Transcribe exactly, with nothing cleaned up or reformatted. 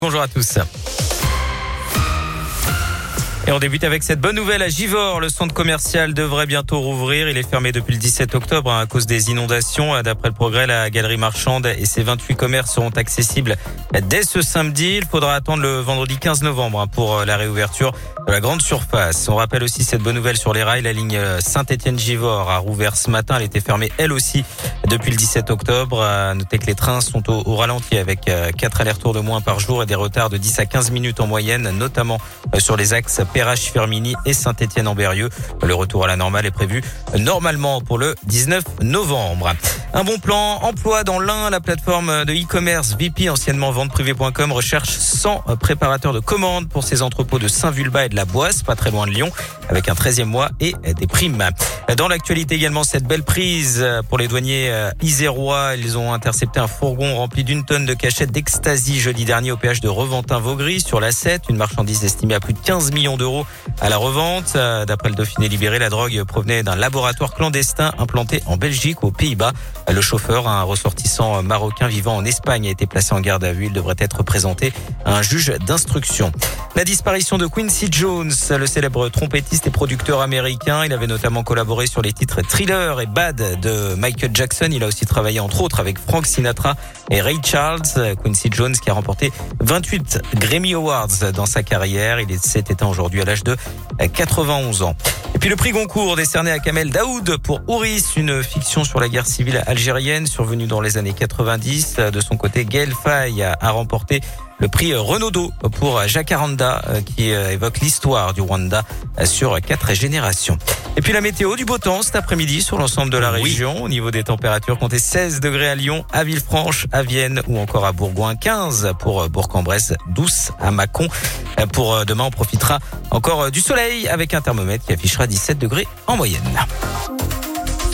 Bonjour à tous. Et on débute avec cette bonne nouvelle à Givors. Le centre commercial devrait bientôt rouvrir. Il est fermé depuis le dix-sept octobre à cause des inondations. D'après le Progrès, la galerie marchande et ses vingt-huit commerces seront accessibles dès ce samedi. Il faudra attendre le vendredi quinze novembre pour la réouverture de la grande surface. On rappelle aussi cette bonne nouvelle sur les rails. La ligne Saint-Étienne-Givors a rouvert ce matin. Elle était fermée elle aussi depuis le dix-sept octobre. À noter que les trains sont au, au ralenti avec quatre allers-retours de moins par jour et des retards de dix à quinze minutes en moyenne, notamment sur les axes Perrache-Firminy et Saint-Étienne-en-Berrieux. Le retour à la normale est prévu normalement pour le dix-neuf novembre. Un bon plan emploi dans l'Ain. La plateforme de e-commerce V P, anciennement vente privée point com, recherche cent préparateurs de commandes pour ses entrepôts de Saint-Vulbas et de la Boisse, pas très loin de Lyon, avec un treizième mois et des primes. Dans l'actualité également, cette belle prise pour les douaniers isérois. Ils ont intercepté un fourgon rempli d'une tonne de cachettes d'ecstasy jeudi dernier au péage de Reventin-Vaugry sur l'A sept. Une marchandise estimée à plus de quinze millions d'euros à la revente. D'après le Dauphiné libéré, la drogue provenait d'un laboratoire clandestin implanté en Belgique, aux Pays-Bas. Le chauffeur, un ressortissant marocain vivant en Espagne, a été placé en garde à vue. Il devrait être présenté à un juge d'instruction. La disparition de Quincy Jones, le célèbre trompettiste et producteur américain. Il avait notamment collaboré sur les titres Thriller et Bad de Michael Jackson. Il a aussi travaillé entre autres avec Frank Sinatra et Ray Charles. Quincy Jones qui a remporté vingt-huit Grammy Awards dans sa carrière. Il s'est éteint aujourd'hui à l'âge de quatre-vingt-onze ans. Et puis le prix Goncourt décerné à Kamel Daoud pour Ouris, une fiction sur la guerre civile algérienne survenue dans les années quatre-vingt-dix. De son côté, Gaël Faye a remporté le prix Renaudot pour Jacaranda qui évoque l'histoire du Rwanda sur quatre générations. Et puis la météo, du beau temps cet après-midi sur l'ensemble de la région. Oui. Au niveau des températures, comptez seize degrés à Lyon, à Villefranche, à Vienne ou encore à Bourgoin, quinze pour Bourg-en-Bresse, douze à Mâcon. Pour demain, on profitera encore du soleil avec un thermomètre qui affichera dix-sept degrés en moyenne.